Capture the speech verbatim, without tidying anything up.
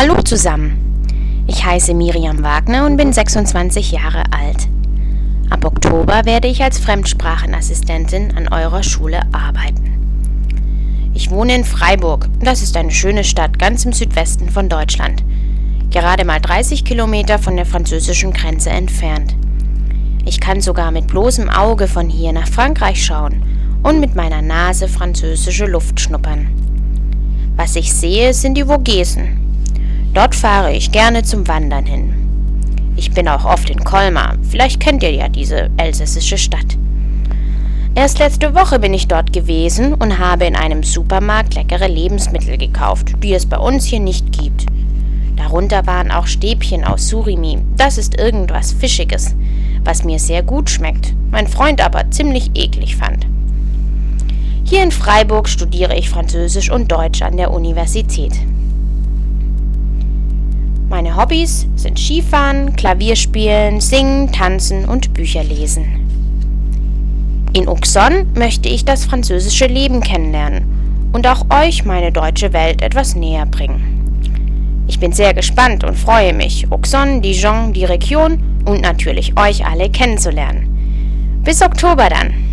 Hallo zusammen, ich heiße Miriam Wagner und bin sechsundzwanzig Jahre alt. Ab Oktober werde ich als Fremdsprachenassistentin an eurer Schule arbeiten. Ich wohne in Freiburg, das ist eine schöne Stadt ganz im Südwesten von Deutschland, gerade mal dreißig Kilometer von der französischen Grenze entfernt. Ich kann sogar mit bloßem Auge von hier nach Frankreich schauen und mit meiner Nase französische Luft schnuppern. Was ich sehe, sind die Vogesen. Dort fahre ich gerne zum Wandern hin. Ich bin auch oft in Colmar, vielleicht kennt ihr ja diese elsässische Stadt. Erst letzte Woche bin ich dort gewesen und habe in einem Supermarkt leckere Lebensmittel gekauft, die es bei uns hier nicht gibt. Darunter waren auch Stäbchen aus Surimi, das ist irgendwas Fischiges, was mir sehr gut schmeckt, mein Freund aber ziemlich eklig fand. Hier in Freiburg studiere ich Französisch und Deutsch an der Universität. Meine Hobbys sind Skifahren, Klavierspielen, Singen, Tanzen und Bücher lesen. In Auxonne möchte ich das französische Leben kennenlernen und auch euch meine deutsche Welt etwas näher bringen. Ich bin sehr gespannt und freue mich, Auxonne, Dijon, die Region und natürlich euch alle kennenzulernen. Bis Oktober dann!